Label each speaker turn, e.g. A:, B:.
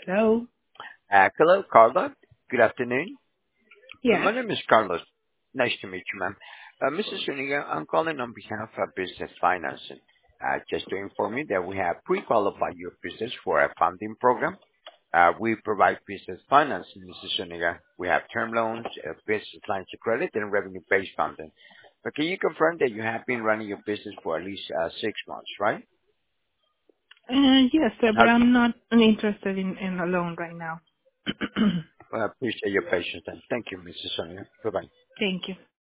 A: Hello?
B: Hello, Carla. Good afternoon.
A: Yes.
B: My name is Carlos. Nice to meet you, ma'am. Mrs. Zuniga, I'm calling on behalf of Business Financing. Just to inform you that we have pre-qualified your business for a funding program. We provide business financing, Mrs. Zuniga. We have term loans, business lines of credit, and revenue-based funding. But can you confirm that you have been running your business for at least 6 months, right?
A: Yes, sir,
B: Now,
A: but I'm not interested in a loan right now.
B: I appreciate your patience, and thank you, Mrs. Zuniga. Bye-bye.
A: Thank you.